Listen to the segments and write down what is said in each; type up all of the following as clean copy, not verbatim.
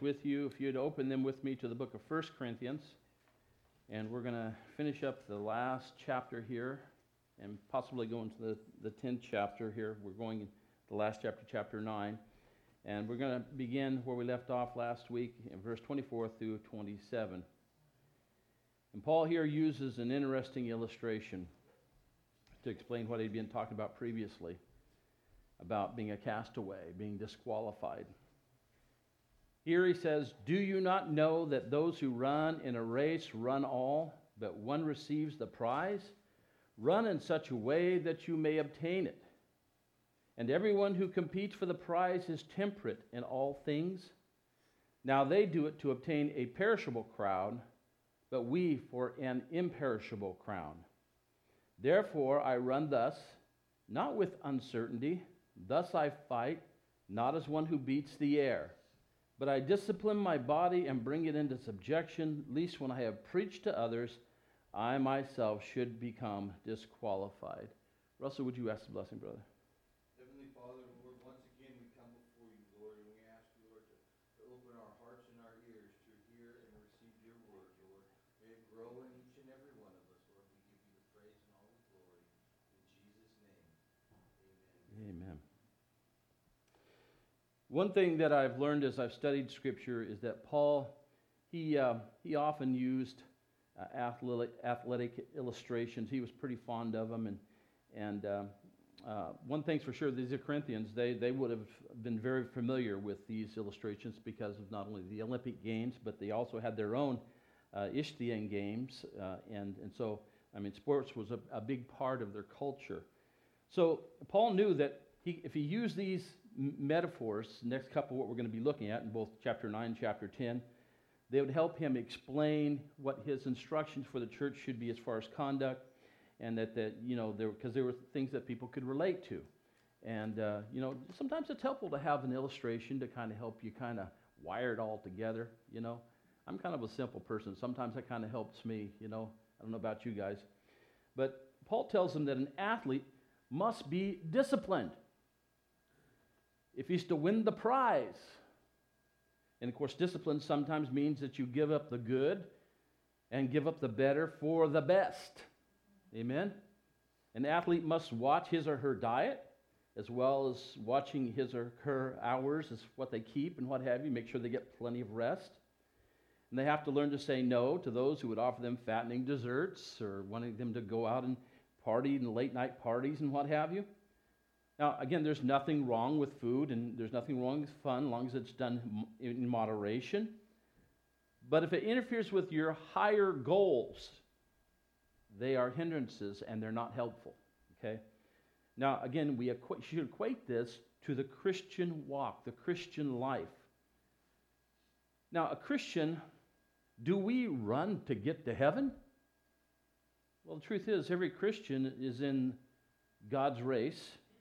with you, if you'd open them with me to the book of 1 Corinthians, and we're going to finish up the last chapter here, and possibly go into the 10th chapter here. We're going in the last chapter, chapter 9, and we're going to begin where we left off last week in verse 24 through 27. And Paul here uses an interesting illustration to explain what he'd been talking about previously, about being a castaway, being disqualified. Here he says, "Do you not know that those who run in a race run all, but one receives the prize? Run in such a way that you may obtain it. And everyone who competes for the prize is temperate in all things. Now they do it to obtain a perishable crown, but we for an imperishable crown. Therefore I run thus, not with uncertainty. Thus I fight, not as one who beats the air. But I discipline my body and bring it into subjection, lest when I have preached to others, I myself should become disqualified." Russell, would you ask the blessing, brother? Heavenly Father, Lord, once again we come before you, Lord, and we ask you, Lord, to open our hearts and our ears to hear and receive your word, Lord. May it grow in each and every one of us, Lord. We give you the praise and all the glory. In Jesus' name, amen. Amen. One thing that I've learned as I've studied Scripture is that Paul, he often used athletic illustrations. He was pretty fond of them, and one thing's for sure: these Corinthians, they would have been very familiar with these illustrations because of not only the Olympic Games, but they also had their own Isthmian Games, and so I mean, sports was a big part of their culture. So Paul knew that if he used these metaphors, next couple what we're going to be looking at in both chapter 9 and chapter 10, they would help him explain what his instructions for the church should be as far as conduct, and that because there were things that people could relate to. And sometimes it's helpful to have an illustration to kind of help you kind of wire it all together. I'm kind of a simple person. Sometimes that kind of helps me. I don't know about you guys, but Paul tells them that an athlete must be disciplined if he's to win the prize. And of course, discipline sometimes means that you give up the good and give up the better for the best. Amen? An athlete must watch his or her diet, as well as watching his or her hours, as what they keep and what have you, make sure they get plenty of rest. And they have to learn to say no to those who would offer them fattening desserts or wanting them to go out and party in late night parties and what have you. Now, again, there's nothing wrong with food, and there's nothing wrong with fun, as long as it's done in moderation. But if it interferes with your higher goals, they are hindrances, and they're not helpful. Okay? Now, again, we should equate this to the Christian walk, the Christian life. Now, a Christian, do we run to get to heaven? Well, the truth is, every Christian is in God's race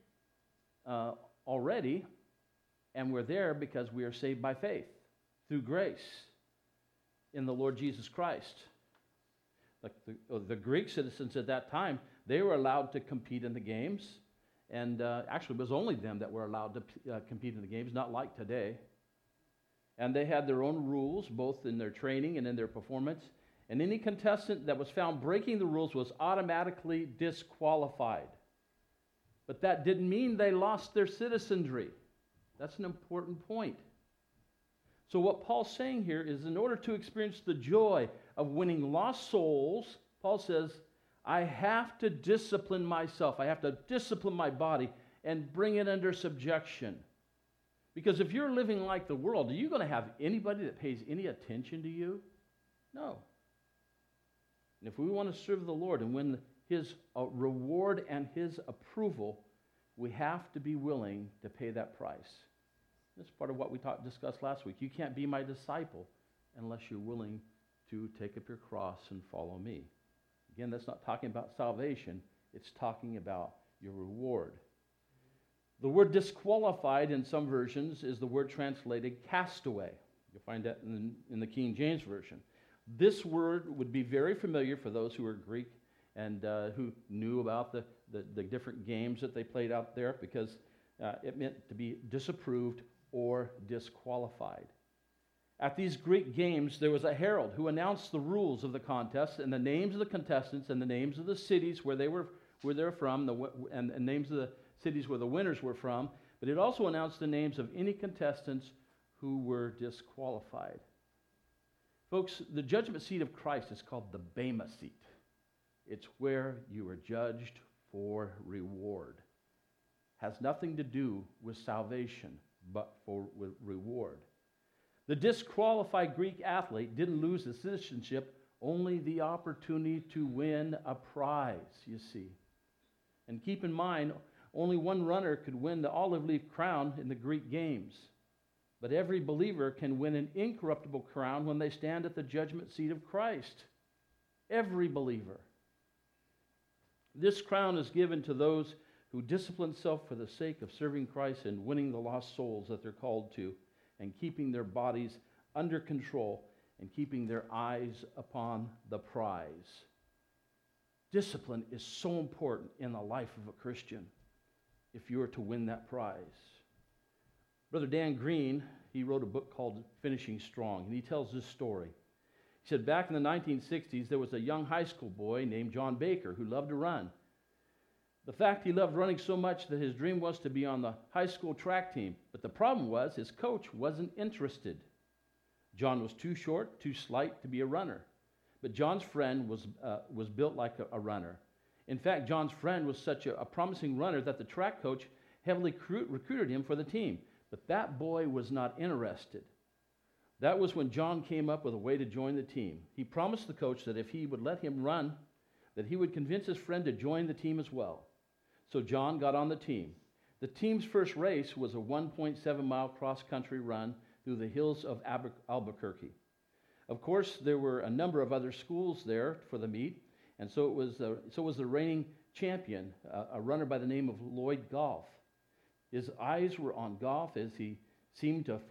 already, and we're there because we are saved by faith through grace in the Lord Jesus Christ. Like the Greek citizens at that time, they were allowed to compete in the games, and actually it was only them that were allowed to compete in the games, not like today. And they had their own rules, both in their training and in their performance, and any contestant that was found breaking the rules was automatically disqualified. But that didn't mean they lost their citizenry. That's an important point. So what Paul's saying here is, in order to experience the joy of winning lost souls, Paul says, I have to discipline myself. I have to discipline my body and bring it under subjection. Because if you're living like the world, are you going to have anybody that pays any attention to you? No. And if we want to serve the Lord and win His reward and His approval, we have to be willing to pay that price. That's part of what we discussed last week. You can't be my disciple unless you're willing to take up your cross and follow me. Again, that's not talking about salvation. It's talking about your reward. The word disqualified in some versions is the word translated castaway. You'll find that in the King James Version. This word would be very familiar for those who are Greek and who knew about the different games that they played out there, because it meant to be disapproved or disqualified. At these Greek games, there was a herald who announced the rules of the contest and the names of the contestants and the names of the cities where they were from, and names of the cities where the winners were from. But it also announced the names of any contestants who were disqualified. Folks, the judgment seat of Christ is called the Bema seat. It's where you are judged for reward. Has nothing to do with salvation, but with reward. The disqualified Greek athlete didn't lose his citizenship, only the opportunity to win a prize, you see. And keep in mind, only one runner could win the olive leaf crown in the Greek games. But every believer can win an incorruptible crown when they stand at the judgment seat of Christ. Every believer. This crown is given to those who discipline self for the sake of serving Christ and winning the lost souls that they're called to, and keeping their bodies under control and keeping their eyes upon the prize. Discipline is so important in the life of a Christian if you are to win that prize. Brother Dan Green, he wrote a book called Finishing Strong, and he tells this story. He said, back in the 1960s, there was a young high school boy named John Baker who loved to run. The fact he loved running so much that his dream was to be on the high school track team. But the problem was his coach wasn't interested. John was too short, too slight to be a runner. But John's friend was built like a runner. In fact, John's friend was such a promising runner that the track coach heavily recruited him for the team. But that boy was not interested. That was when John came up with a way to join the team. He promised the coach that if he would let him run, that he would convince his friend to join the team as well. So John got on the team. The team's first race was a 1.7-mile cross-country run through the hills of Albuquerque. Of course, there were a number of other schools there for the meet, and so was the reigning champion, a runner by the name of Lloyd Goff. His eyes were on Goff as it seemed a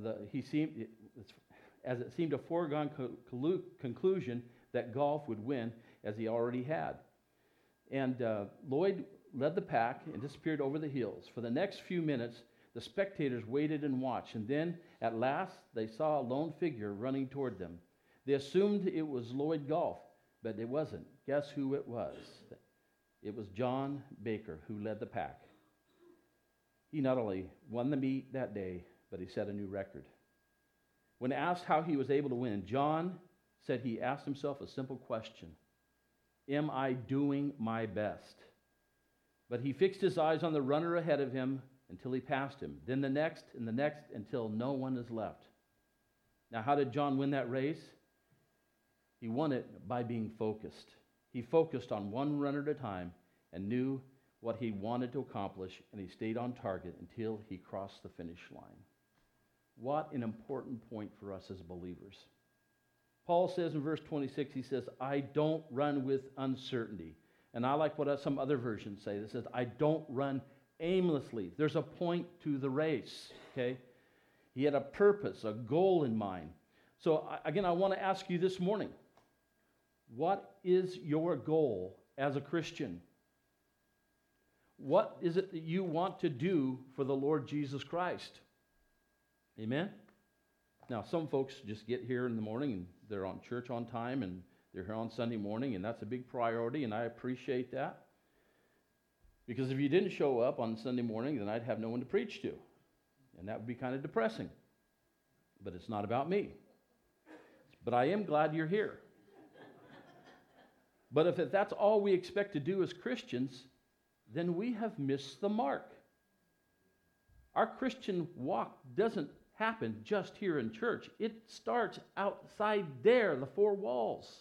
foregone conclusion that Goff would win, as he already had. And Lloyd led the pack and disappeared over the hills. For the next few minutes, the spectators waited and watched, and then, at last, they saw a lone figure running toward them. They assumed it was Lloyd Goff, but it wasn't. Guess who it was? It was John Baker who led the pack. He not only won the meet that day, but he set a new record. When asked how he was able to win, John said he asked himself a simple question: am I doing my best? But he fixed his eyes on the runner ahead of him until he passed him, then the next and the next until no one is left. Now, how did John win that race? He won it by being focused. He focused on one runner at a time and knew what he wanted to accomplish, and he stayed on target until he crossed the finish line. What an important point for us as believers. Paul says in verse 26, he says, I don't run with uncertainty. And I like what some other versions say. It says, I don't run aimlessly. There's a point to the race, okay? He had a purpose, a goal in mind. So again, I want to ask you this morning, what is your goal as a Christian? What is it that you want to do for the Lord Jesus Christ? Amen? Now, some folks just get here in the morning and they're on church on time and they're here on Sunday morning, and that's a big priority, and I appreciate that. Because if you didn't show up on Sunday morning, then I'd have no one to preach to, and that would be kind of depressing. But it's not about me. But I am glad you're here. But if that's all we expect to do as Christians, then we have missed the mark. Our Christian walk doesn't happen just here in church. It starts outside there, the four walls.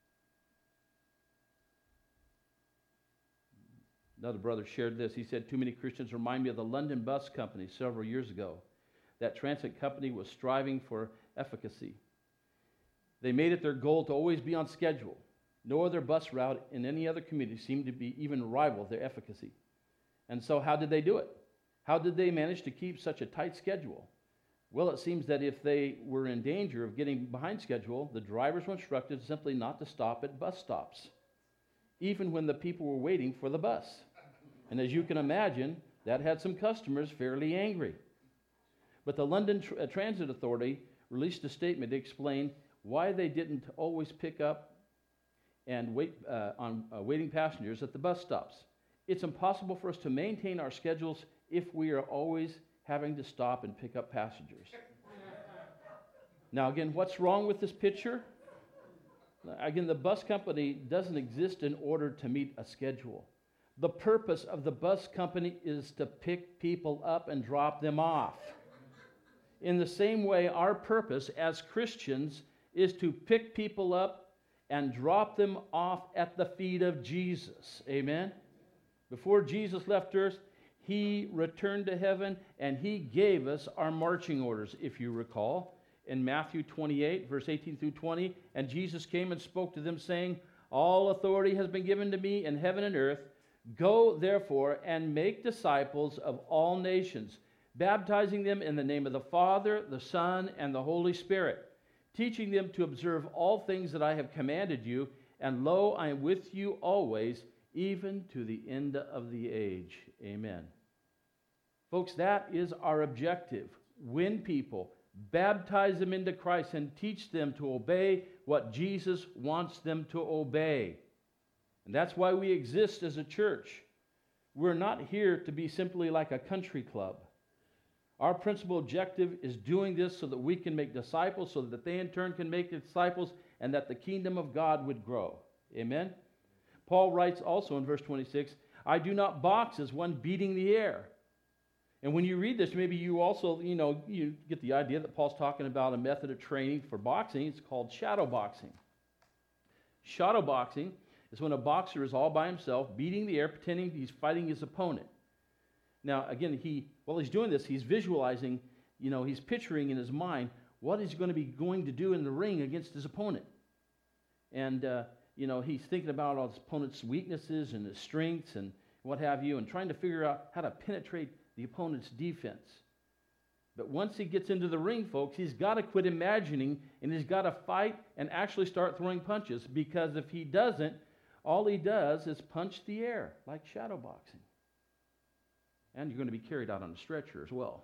Another brother shared this. He said, too many Christians remind me of the London Bus Company several years ago. That transit company was striving for efficacy. They made it their goal to always be on schedule. No other bus route in any other community seemed to be even rival their efficacy. And so how did they do it? How did they manage to keep such a tight schedule? Well, it seems that if they were in danger of getting behind schedule, the drivers were instructed simply not to stop at bus stops, even when the people were waiting for the bus. And as you can imagine, that had some customers fairly angry. But the London Transit Authority released a statement to explain why they didn't always pick up and wait on waiting passengers at the bus stops. It's impossible for us to maintain our schedules if we are always having to stop and pick up passengers. Now, again, what's wrong with this picture? Again, the bus company doesn't exist in order to meet a schedule. The purpose of the bus company is to pick people up and drop them off. In the same way, our purpose as Christians is to pick people up and drop them off at the feet of Jesus. Amen? Before Jesus left earth, he returned to heaven and he gave us our marching orders, if you recall. In Matthew 28, verse 18 through 20, and Jesus came and spoke to them, saying, all authority has been given to me in heaven and earth. Go, therefore, and make disciples of all nations, baptizing them in the name of the Father, the Son, and the Holy Spirit, teaching them to observe all things that I have commanded you, and lo, I am with you always, even to the end of the age. Amen. Folks, that is our objective. Win people, baptize them into Christ, and teach them to obey what Jesus wants them to obey. And that's why we exist as a church. We're not here to be simply like a country club. Our principal objective is doing this so that we can make disciples, so that they in turn can make disciples, and that the kingdom of God would grow. Amen? Paul writes also in verse 26, I do not box as one beating the air. And when you read this, maybe you also, you get the idea that Paul's talking about a method of training for boxing. It's called shadow boxing. Shadow boxing is when a boxer is all by himself, beating the air, pretending he's fighting his opponent. Now, again, while he's doing this, he's visualizing, he's picturing in his mind what he's going to do in the ring against his opponent. And, he's thinking about all his opponent's weaknesses and his strengths and what have you, and trying to figure out how to penetrate the opponent's defense. But once he gets into the ring, folks, he's got to quit imagining, and he's got to fight and actually start throwing punches, because if he doesn't, all he does is punch the air, like shadow boxing. And you're going to be carried out on a stretcher as well.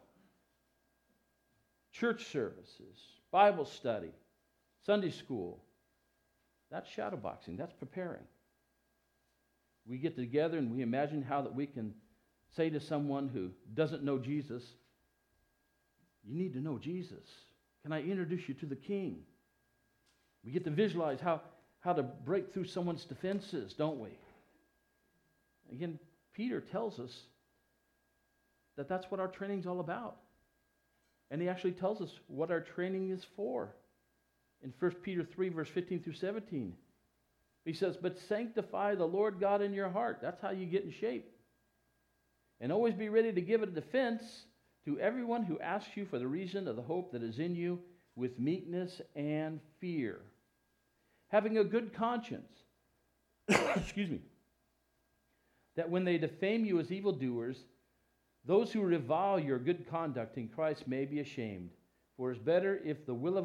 Church services, Bible study, Sunday school, that's shadow boxing, that's preparing. We get together and we imagine how that we can say to someone who doesn't know Jesus, you need to know Jesus. Can I introduce you to the King? We get to visualize how to break through someone's defenses, don't we? Again, Peter tells us that that's what our training's all about. And he actually tells us what our training is for. In 1 Peter 3, verse 15 through 17, he says, but sanctify the Lord God in your heart. That's how you get in shape. And always be ready to give a defense to everyone who asks you for the reason of the hope that is in you with meekness and fear. Having a good conscience, excuse me, that when they defame you as evildoers, those who revile your good conduct in Christ may be ashamed. For it's better if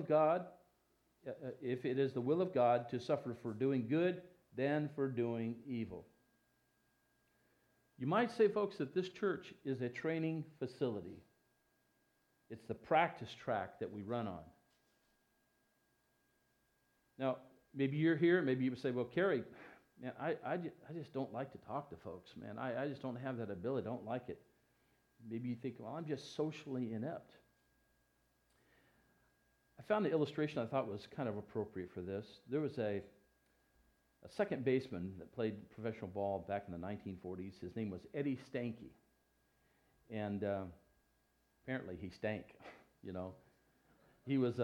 it is the will of God to suffer for doing good than for doing evil. You might say, folks, that this church is a training facility. It's the practice track that we run on. Now, maybe you're here, maybe you would say, well, Kerry, man, I just don't like to talk to folks, man. I just don't have that ability. I don't like it. Maybe you think, well, I'm just socially inept. I found an illustration I thought was kind of appropriate for this. There was a second baseman that played professional ball back in the 1940s. His name was Eddie Stanky. And apparently he stank, He was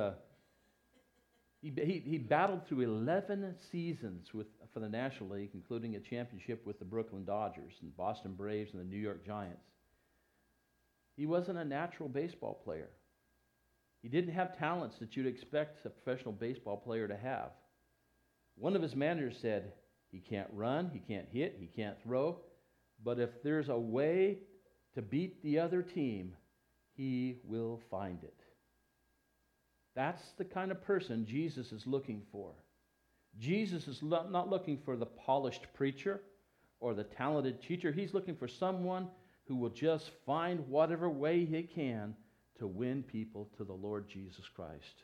he battled through 11 seasons for the National League, including a championship with the Brooklyn Dodgers and Boston Braves and the New York Giants. He wasn't a natural baseball player. He didn't have talents that you'd expect a professional baseball player to have. One of his managers said, he can't run, he can't hit, he can't throw, but if there's a way to beat the other team, he will find it. That's the kind of person Jesus is looking for. Jesus is not looking for the polished preacher or the talented teacher. He's looking for someone who will just find whatever way he can to win people to the Lord Jesus Christ.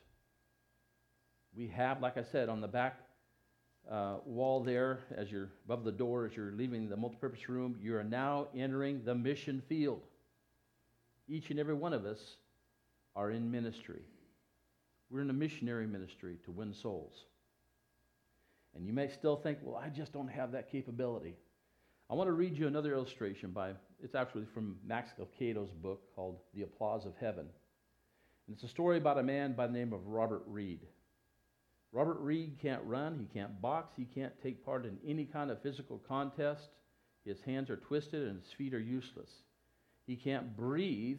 We have, like I said, on the back wall there, as you're above the door, as you're leaving the multipurpose room, you are now entering the mission field. Each and every one of us are in ministry. We're in a missionary ministry to win souls. And you may still think, well, I just don't have that capability. I want to read you another illustration it's actually from Max Lucado's book called The Applause of Heaven. And it's a story about a man by the name of Robert Reed. Robert Reed can't run, he can't box, he can't take part in any kind of physical contest. His hands are twisted and his feet are useless. He can't breathe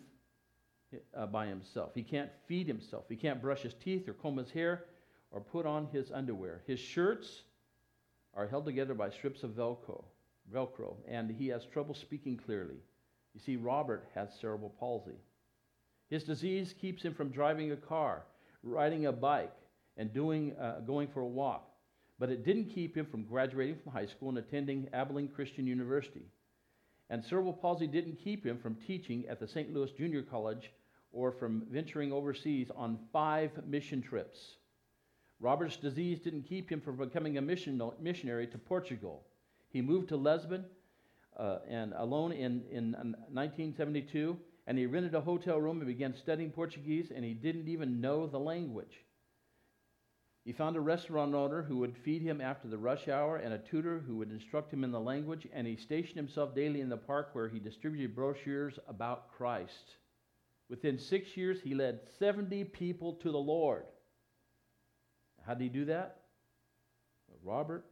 by himself. He can't feed himself. He can't brush his teeth or comb his hair or put on his underwear. His shirts are held together by strips of Velcro, and he has trouble speaking clearly. You see, Robert has cerebral palsy. His disease keeps him from driving a car, riding a bike, and going for a walk. But it didn't keep him from graduating from high school and attending Abilene Christian University. And cerebral palsy didn't keep him from teaching at the St. Louis Junior College or from venturing overseas on 5 mission trips. Robert's disease didn't keep him from becoming a missionary to Portugal. He moved to Lisbon and alone in 1972, and he rented a hotel room and began studying Portuguese, and he didn't even know the language. He found a restaurant owner who would feed him after the rush hour and a tutor who would instruct him in the language, and he stationed himself daily in the park where he distributed brochures about Christ. Within 6 years, he led 70 people to the Lord. How did he do that? Well, Robert,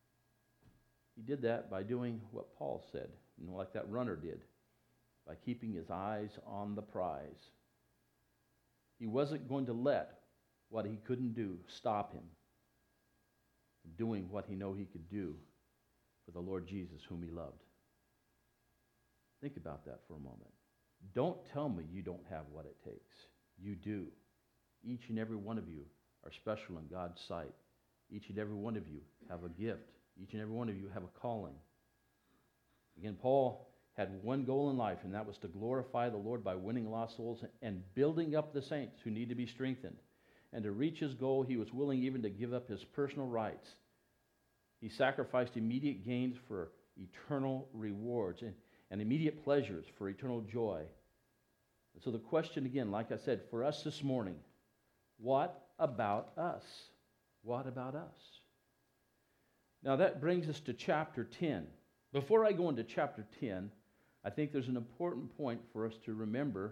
he did that by doing what Paul said, like that runner did, by keeping his eyes on the prize. He wasn't going to let what he couldn't do stop him from doing what he knew he could do for the Lord Jesus whom he loved. Think about that for a moment. Don't tell me you don't have what it takes. You do. Each and every one of you are special in God's sight. Each and every one of you have a gift. Each and every one of you have a calling. Again, Paul had one goal in life, and that was to glorify the Lord by winning lost souls and building up the saints who need to be strengthened. And to reach his goal, he was willing even to give up his personal rights. He sacrificed immediate gains for eternal rewards and immediate pleasures for eternal joy. And so the question again, like I said, for us this morning, what about us? What about us? Now that brings us to chapter 10. Before I go into chapter 10, I think there's an important point for us to remember.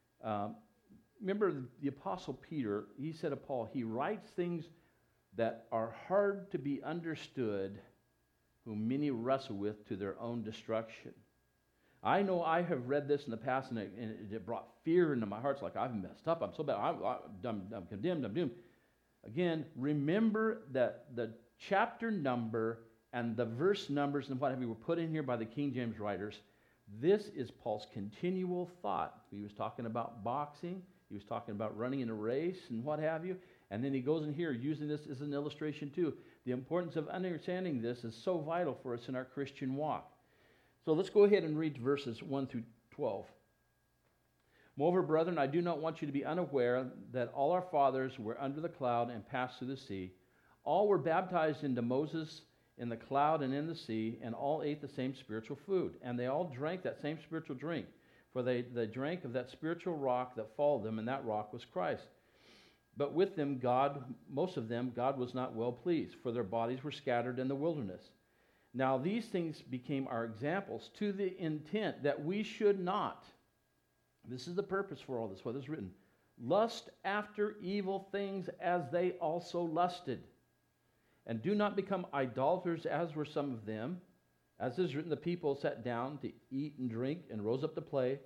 Remember the Apostle Peter, he said of Paul, he writes things that are hard to be understood, whom many wrestle with to their own destruction. I know I have read this in the past, and it brought fear into my heart. It's like, I've messed up. I'm so bad. I'm condemned. I'm doomed. Again, remember that the chapter number and the verse numbers and what have you were put in here by the King James writers. This is Paul's continual thought. He was talking about boxing. He was talking about running in a race and what have you. And then he goes in here using this as an illustration too. The importance of understanding this is so vital for us in our Christian walk. So let's go ahead and read verses 1 through 12. Moreover, brethren, I do not want you to be unaware that all our fathers were under the cloud and passed through the sea. All were baptized into Moses in the cloud and in the sea, and all ate the same spiritual food. And they all drank that same spiritual drink, for they drank of that spiritual rock that followed them, and that rock was Christ. But with them, most of them, God was not well pleased, for their bodies were scattered in the wilderness. Now these things became our examples to the intent that we should not, this is the purpose for all this, what is written, lust after evil things as they also lusted. And do not become idolaters as were some of them. As is written, the people sat down to eat and drink and rose up to play.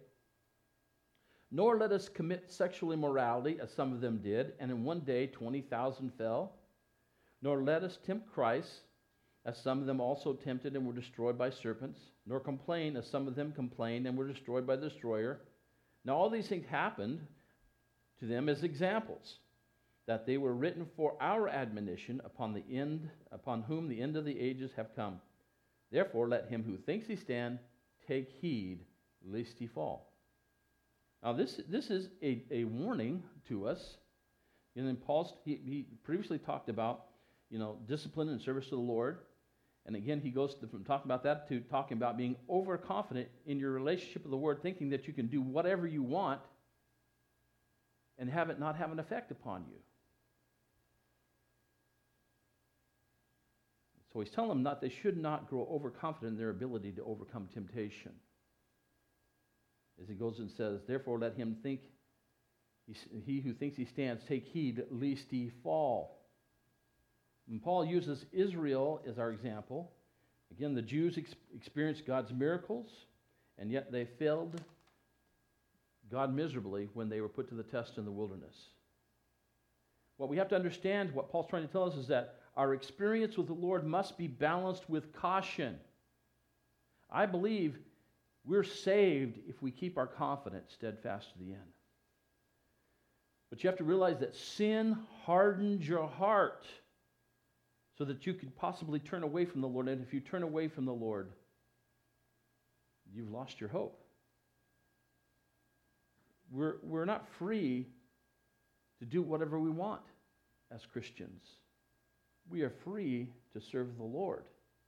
Nor let us commit sexual immorality as some of them did, and in one day 20,000 fell. Nor let us tempt Christ, as some of them also tempted and were destroyed by serpents. Nor complain, as some of them complained and were destroyed by the destroyer. Now all these things happened to them as examples, that they were written for our admonition, upon whom the end of the ages have come. Therefore let him who thinks he stand take heed lest he fall. Now, this is a warning to us. And then he previously talked about, discipline and service to the Lord. And again, he goes from talking about that to talking about being overconfident in your relationship with the Lord, thinking that you can do whatever you want and have it not have an effect upon you. So he's telling them they should not grow overconfident in their ability to overcome temptation. As he goes and says, therefore let him think, he who thinks he stands, take heed lest he fall. And Paul uses Israel as our example. Again, the Jews experienced God's miracles, and yet they failed God miserably when they were put to the test in the wilderness. What we have to understand, what Paul's trying to tell us, is that our experience with the Lord must be balanced with caution. I believe we're saved if we keep our confidence steadfast to the end. But you have to realize that sin hardens your heart so that you could possibly turn away from the Lord. And if you turn away from the Lord, you've lost your hope. We're not free to do whatever we want as Christians. We are free to serve the Lord.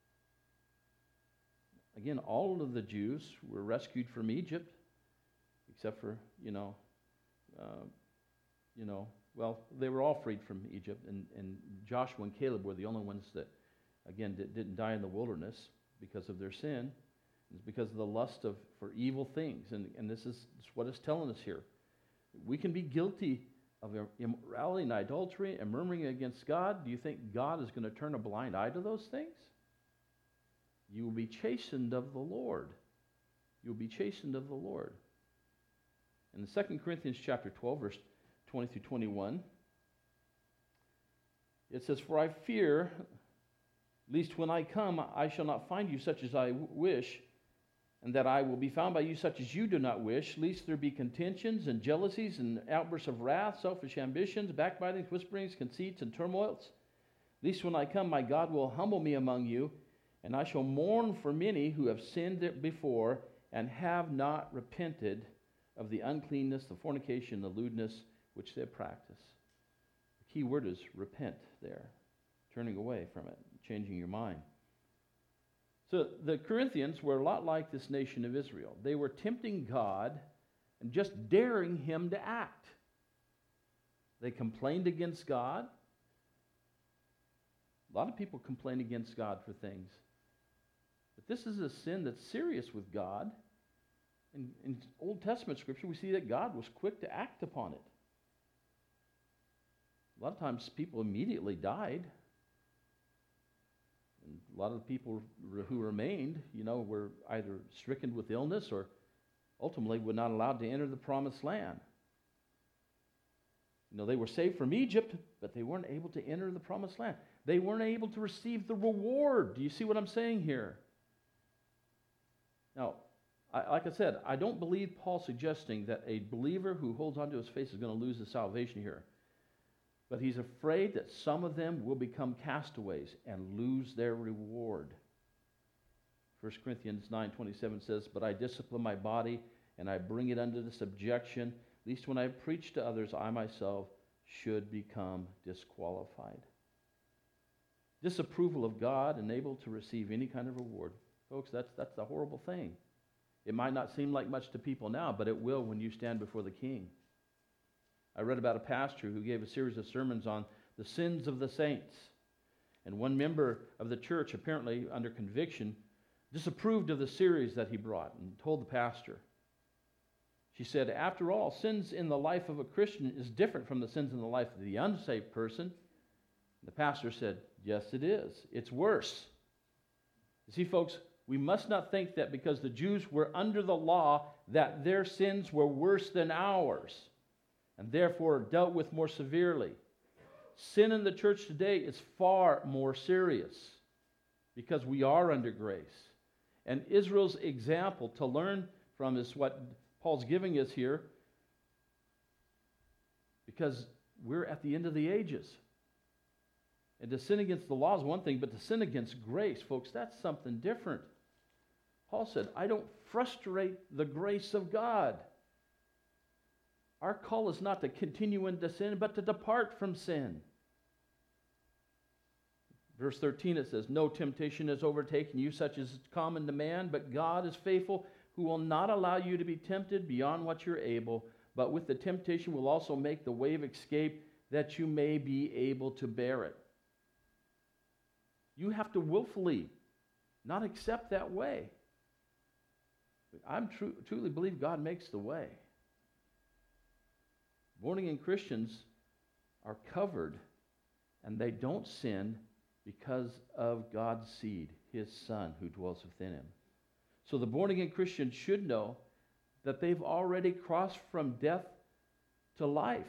Again, all of the Jews were rescued from Egypt, except for, they were all freed from Egypt, and Joshua and Caleb were the only ones that, again, didn't die in the wilderness because of their sin. It's because of the lust for evil things, and this is what it's telling us here. We can be guilty of immorality and adultery and murmuring against God. Do you think God is going to turn a blind eye to those things? You will be chastened of the Lord. You will be chastened of the Lord. In 2 Corinthians chapter 12, verse 20 through 21, it says, for I fear, lest when I come, I shall not find you such as I wish, and that I will be found by you such as you do not wish, lest there be contentions and jealousies and outbursts of wrath, selfish ambitions, backbitings, whisperings, conceits, and turmoils. Lest when I come, my God will humble me among you, and I shall mourn for many who have sinned before and have not repented of the uncleanness, the fornication, the lewdness which they practice. The key word is repent there, turning away from it, changing your mind. So the Corinthians were a lot like this nation of Israel. They were tempting God and just daring him to act. They complained against God. A lot of people complain against God for things. But this is a sin that's serious with God. In Old Testament scripture, we see that God was quick to act upon it. A lot of times people immediately died. And a lot of the people who remained, were either stricken with illness or ultimately were not allowed to enter the promised land. They were saved from Egypt, but they weren't able to enter the promised land. They weren't able to receive the reward. Do you see what I'm saying here? Now, like I said, I don't believe Paul suggesting that a believer who holds onto his faith is going to lose his salvation here. But he's afraid that some of them will become castaways and lose their reward. 1 Corinthians 9:27 says, but I discipline my body and I bring it under the subjection, lest when I preach to others, I myself should become disqualified. Disapproval of God, unable to receive any kind of reward. Folks, that's a horrible thing. It might not seem like much to people now, but it will when you stand before the King. I read about a pastor who gave a series of sermons on the sins of the saints. And one member of the church, apparently under conviction, disapproved of the series that he brought and told the pastor. She said, after all, sins in the life of a Christian is different from the sins in the life of the unsaved person. The pastor said, yes, it is. It's worse. You see, folks, we must not think that because the Jews were under the law that their sins were worse than ours and therefore dealt with more severely. Sin in the church today is far more serious because we are under grace. And Israel's example to learn from is what Paul's giving us here, because we're at the end of the ages. And to sin against the law is one thing, but to sin against grace, folks, that's something different. Paul said, I don't frustrate the grace of God. Our call is not to continue into sin, but to depart from sin. Verse 13, it says, no temptation has overtaken you, such as is common to man, but God is faithful, who will not allow you to be tempted beyond what you're able, but with the temptation will also make the way of escape, that you may be able to bear it. You have to willfully not accept that way. I truly believe God makes the way. Born-again Christians are covered, and they don't sin because of God's seed, His Son who dwells within him. So the born-again Christian should know that they've already crossed from death to life.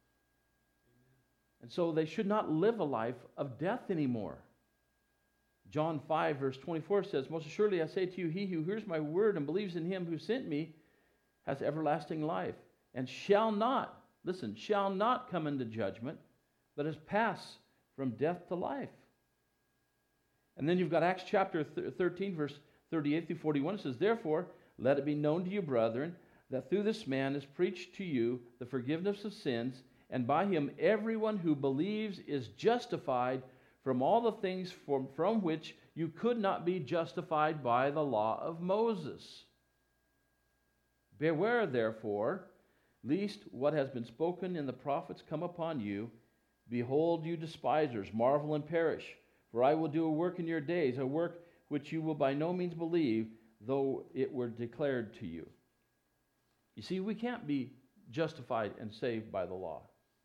And so they should not live a life of death anymore. John 5, verse 24 says, most assuredly I say to you, he who hears my word and believes in him who sent me has everlasting life, and shall not come into judgment, but has passed from death to life. And then you've got Acts chapter 13, verse 38 through 41. It says, therefore, let it be known to you, brethren, that through this man is preached to you the forgiveness of sins, and by him everyone who believes is justified from all the things from which you could not be justified by the law of Moses. Beware, therefore, lest what has been spoken in the prophets come upon you. Behold, you despisers, marvel and perish. For I will do a work in your days, a work which you will by no means believe, though it were declared to you. You see, we can't be justified and saved by the law.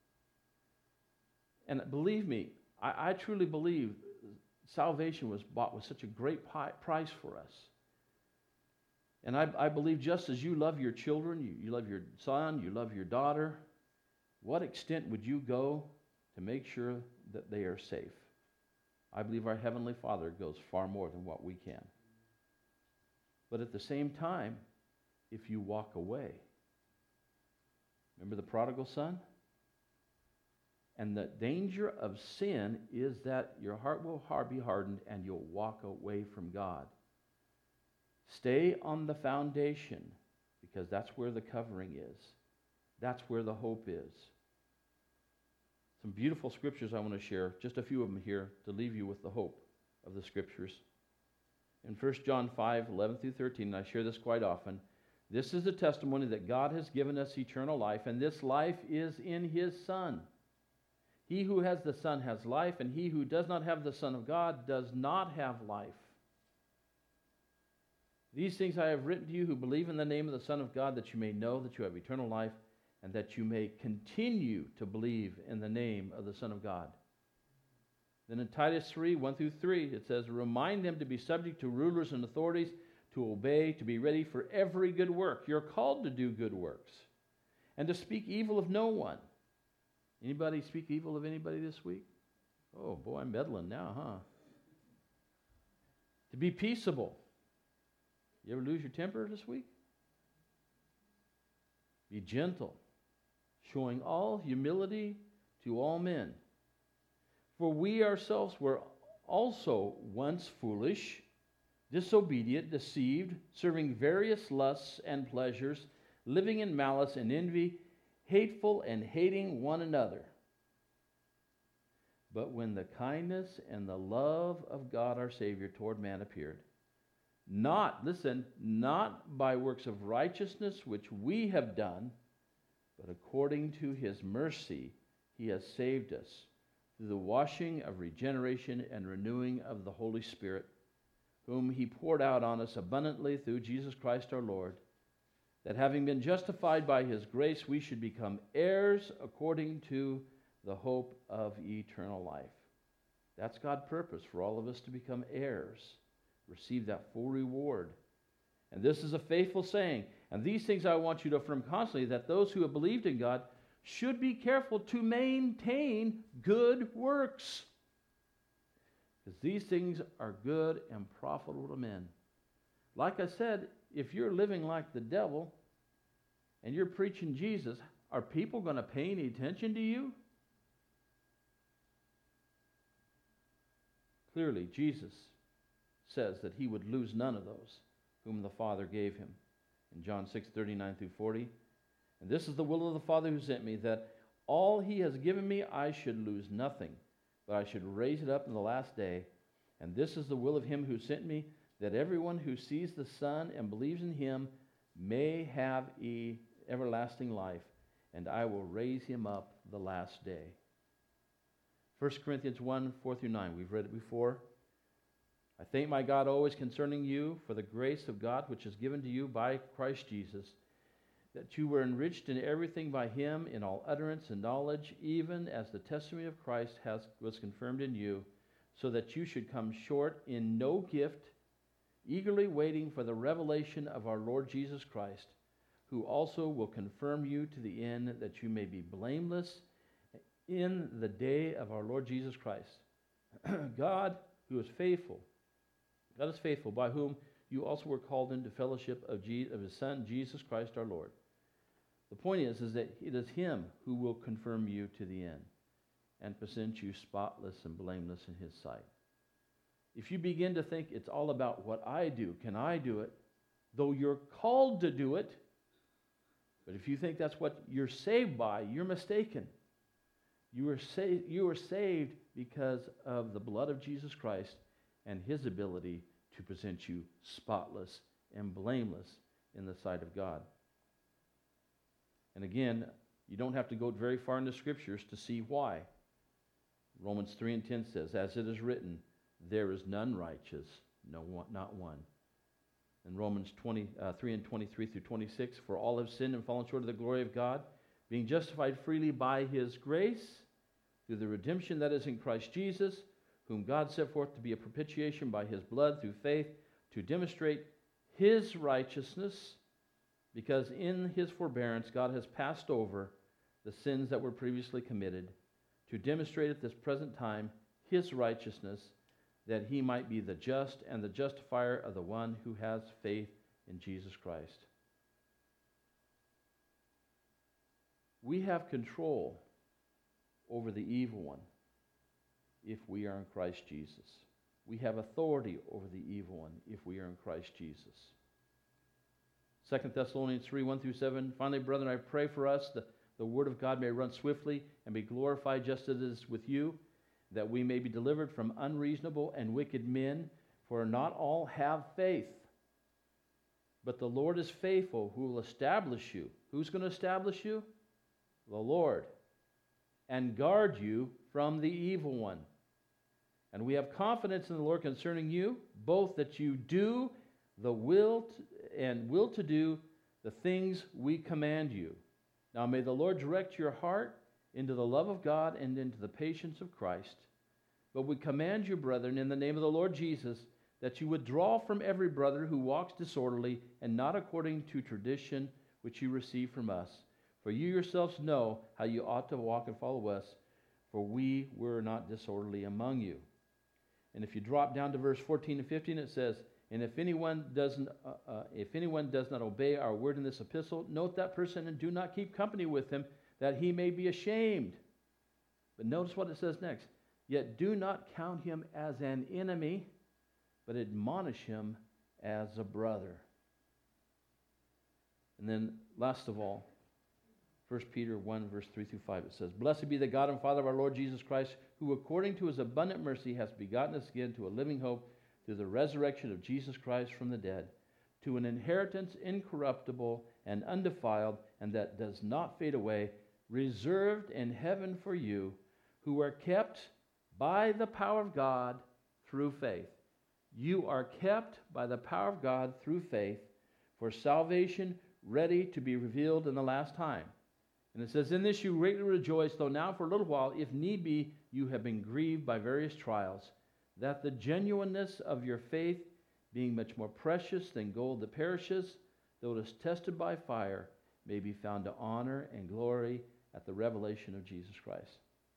And believe me, I truly believe salvation was bought with such a great price for us. And I believe just as you love your children, you love your son, you love your daughter, what extent would you go to make sure that they are safe? I believe our Heavenly Father goes far more than what we can. But at the same time, if you walk away, remember the prodigal son? And the danger of sin is that your heart will be hardened and you'll walk away from God. Stay on the foundation, because that's where the covering is. That's where the hope is. Some beautiful scriptures I want to share, just a few of them here, to leave you with the hope of the scriptures. In 1 John 5, 11 through 13, and I share this quite often, this is the testimony that God has given us eternal life, and this life is in His Son. He who has the Son has life, and he who does not have the Son of God does not have life. These things I have written to you who believe in the name of the Son of God, that you may know that you have eternal life, and that you may continue to believe in the name of the Son of God. Then in Titus 3, 1 through 3, it says, remind them to be subject to rulers and authorities, to obey, to be ready for every good work. You're called to do good works, and to speak evil of no one. Anybody speak evil of anybody this week? Oh boy, I'm meddling now, huh? To be peaceable. You ever lose your temper this week? Be gentle, showing all humility to all men. For we ourselves were also once foolish, disobedient, deceived, serving various lusts and pleasures, living in malice and envy, hateful and hating one another. But when the kindness and the love of God our Savior toward man appeared, not by works of righteousness which we have done, but according to His mercy He has saved us through the washing of regeneration and renewing of the Holy Spirit, whom He poured out on us abundantly through Jesus Christ our Lord, that having been justified by His grace, we should become heirs according to the hope of eternal life. That's God's purpose, for all of us to become heirs, receive that full reward. And this is a faithful saying. And these things I want you to affirm constantly, that those who have believed in God should be careful to maintain good works, because these things are good and profitable to men. Like I said, if you're living like the devil and you're preaching Jesus, are people going to pay any attention to you? Clearly, Jesus says that He would lose none of those whom the Father gave Him in John 6:39 through 40. And this is the will of the Father who sent me, that all he has given me I should lose nothing, but I should raise it up in the last day. And this is the will of him who sent me, that everyone who sees the Son and believes in him may have everlasting life, and I will raise him up the last day. 1 Corinthians 1, 4 through 9. We've read it before. I thank my God always concerning you for the grace of God which is given to you by Christ Jesus, that you were enriched in everything by him in all utterance and knowledge, even as the testimony of Christ was confirmed in you, so that you should come short in no gift, eagerly waiting for the revelation of our Lord Jesus Christ, who also will confirm you to the end, that you may be blameless in the day of our Lord Jesus Christ. God, who is faithful, God is faithful, by whom you also were called into fellowship of his Son, Jesus Christ our Lord. The point is that it is him who will confirm you to the end and present you spotless and blameless in his sight. If you begin to think it's all about what I do, can I do it, though you're called to do it, but if you think that's what you're saved by, you're mistaken. You are saved because of the blood of Jesus Christ and his ability to present you spotless and blameless in the sight of God. And again, you don't have to go very far in the Scriptures to see why. Romans 3 and 10 says, as it is written, there is none righteous, no one, not one. And Romans 3 and 23 through 26, for all have sinned and fallen short of the glory of God, being justified freely by his grace, through the redemption that is in Christ Jesus, whom God set forth to be a propitiation by his blood through faith, to demonstrate his righteousness, because in his forbearance God has passed over the sins that were previously committed, to demonstrate at this present time his righteousness, that he might be the just and the justifier of the one who has faith in Jesus Christ. We have control over the evil one if we are in Christ Jesus. We have authority over the evil one if we are in Christ Jesus. 2 Thessalonians 3, 1 through 7. Finally, brethren, I pray for us that the word of God may run swiftly and be glorified just as it is with you, that we may be delivered from unreasonable and wicked men, for not all have faith. But the Lord is faithful, who will establish you. Who's going to establish you? The Lord. And guard you from the evil one. And we have confidence in the Lord concerning you, both that you do the will to do the things we command you. Now may the Lord direct your heart into the love of God and into the patience of Christ. But we command you, brethren, in the name of the Lord Jesus, that you withdraw from every brother who walks disorderly and not according to tradition which you received from us. For you yourselves know how you ought to walk and follow us, for we were not disorderly among you. And if you drop down to verse 14 and 15, it says, and if anyone does not obey our word in this epistle, note that person and do not keep company with him, that he may be ashamed. But notice what it says next. Yet do not count him as an enemy, but admonish him as a brother. And then, last of all, 1 Peter 1, verse 3 through 5, it says, blessed be the God and Father of our Lord Jesus Christ, who according to his abundant mercy has begotten us again to a living hope through the resurrection of Jesus Christ from the dead, to an inheritance incorruptible and undefiled, and that does not fade away, reserved in heaven for you, who are kept by the power of God through faith. You are kept by the power of God through faith for salvation ready to be revealed in the last time. And it says, in this you greatly rejoice, though now for a little while, if need be, you have been grieved by various trials, that the genuineness of your faith, being much more precious than gold that perishes, though it is tested by fire, may be found to honor and glory at the revelation of Jesus Christ.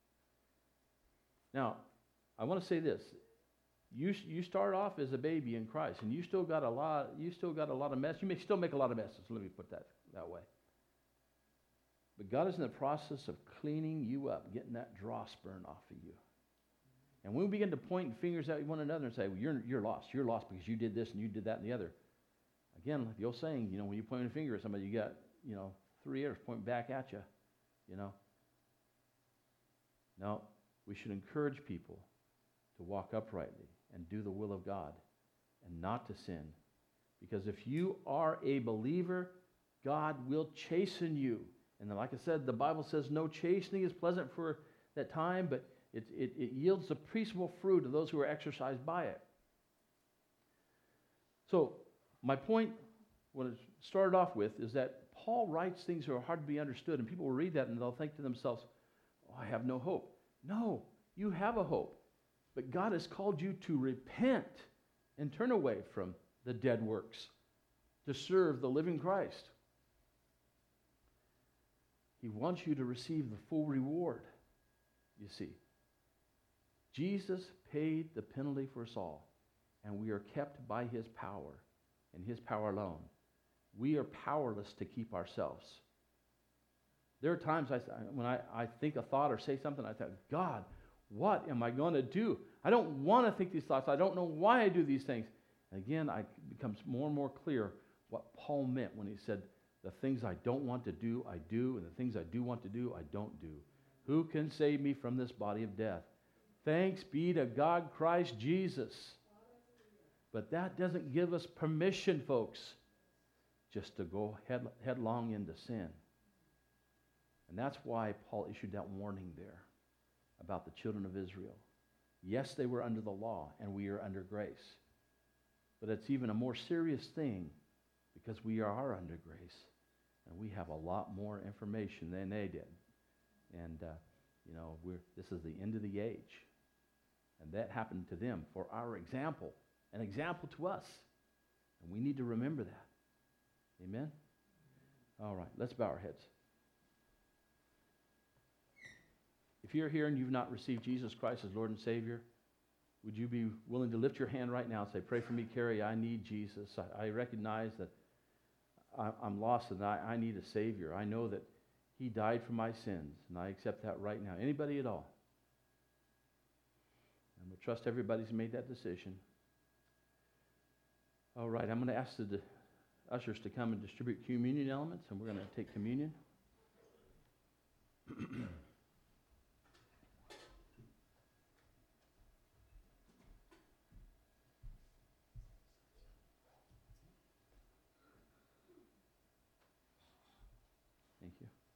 Now, I want to say this. You start off as a baby in Christ, and you still got a lot of mess. You may still make a lot of messes. Let me put that way. But God is in the process of cleaning you up, getting that dross burn off of you. And when we begin to point fingers at one another and say, well, you're lost. You're lost because you did this and you did that and the other. Again, like the old saying, when you point a finger at somebody, you got, 3 ears pointing back at you, you know. No, we should encourage people to walk uprightly and do the will of God and not to sin. Because if you are a believer, God will chasten you. And then, like I said, the Bible says no chastening is pleasant for that time, but it yields the peaceable fruit of those who are exercised by it. So my point, what it started off with, is that Paul writes things that are hard to be understood, and people will read that and they'll think to themselves, oh, I have no hope. No, you have a hope. But God has called you to repent and turn away from the dead works to serve the living Christ. He wants you to receive the full reward, you see. Jesus paid the penalty for us all, and we are kept by his power and his power alone. We are powerless to keep ourselves. There are times when I think a thought or say something, I think, God, what am I going to do? I don't want to think these thoughts. I don't know why I do these things. And again, it becomes more and more clear what Paul meant when he said, the things I don't want to do, I do, and the things I do want to do, I don't do. Who can save me from this body of death? Thanks be to God, Christ Jesus. But that doesn't give us permission, folks, just to go headlong into sin. And that's why Paul issued that warning there about the children of Israel. Yes, they were under the law, and we are under grace. But it's even a more serious thing because we are under grace, and we have a lot more information than they did. And, this is the end of the age. And that happened to them for our example, an example to us. And we need to remember that. Amen? All right, let's bow our heads. If you're here and you've not received Jesus Christ as Lord and Savior, would you be willing to lift your hand right now and say, pray for me, Carrie, I need Jesus. I recognize that I'm lost and I need a Savior. I know that he died for my sins, and I accept that right now. Anybody at all? And we trust everybody's made that decision. All right, I'm going to ask the ushers to come and distribute communion elements, and we're going to take communion. Thank you.